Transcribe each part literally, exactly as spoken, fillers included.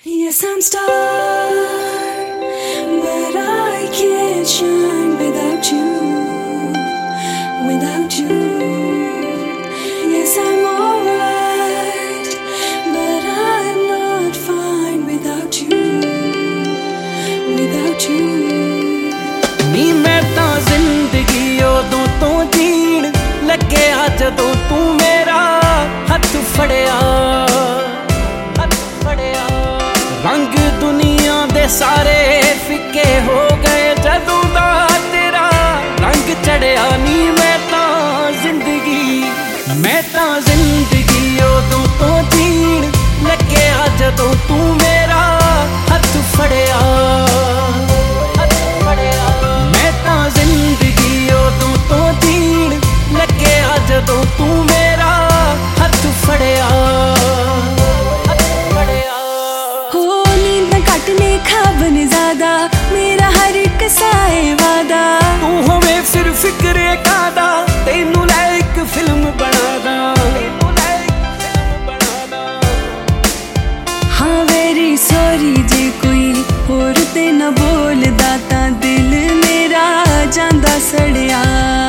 Yes, I'm star, but I can't shine without you, without you. Yes, I'm alright, but I'm not fine without you, without you. नी मैं तां जिंदगी उदों तो जीण लग्या जदों तू मेरा हथ फड़िया हथ फड़िया रंग दुनिया दे सारे फिके हो गए जदों दा तेरा रंग चढ़िया नी मैं तां जिंदगी मैं तां जिंदगी उदों तो जीण लग्या जदों तू मेरा हथ फड़िया हथ फड़िया मैं तां जिंदगी उदों तो जीण लग्या जदों तू मेरा हथ फड़िया हथ फड़िया हो नींद कटने ख्वाब ने ज्यादा मेरा हर एक साए वादा तू होवे फिर फिक्रे कादा तेनू लै इक फिल्म बनादा तेनू लै इक फिल्म बनादा हाँ वेरी सॉरी जे कोई होर ते न बोलदा तां दिल मेरा जांदा सड़िया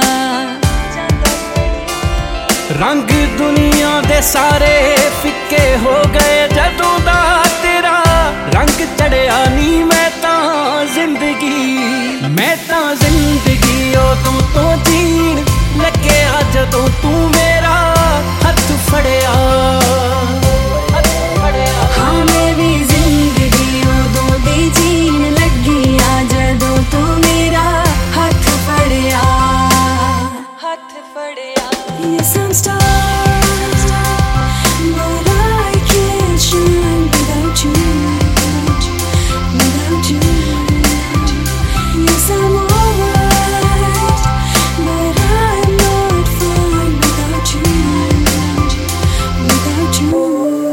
रंग दुनिया दे सारे फिके हो गए जदों दा तेरा रंग चढ़िया नी मैं तां जिंदगी मैं तां जिंदगी उदों तो जीण लग्या जदों तू मेरा हथ फड़िया हथ फड़िया हाँ मैं भी जिंदगी उदों दे जीण लगी आ जदों तू मेरा हथ फड़िया हथ फड़िया Yes, I'm star, but I can't shine without you, without you. Yes, I'm alright, but I'm not fine without you, without you.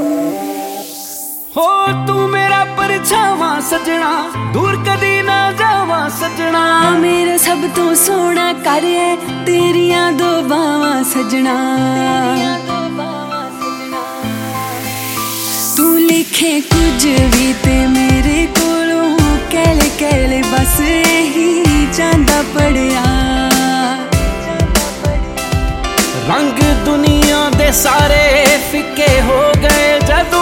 हो तू मेरा परछावां सजना दूर कदी ना जावां सजना मेरा सब तो सोना कर है तेरियां दो बावां सजना तू लिखे कुछ भी ते मेरे कोलों कहले कहले बस यही चांदा पड़िया रंग दुनिया दे सारे फिके हो गए जदों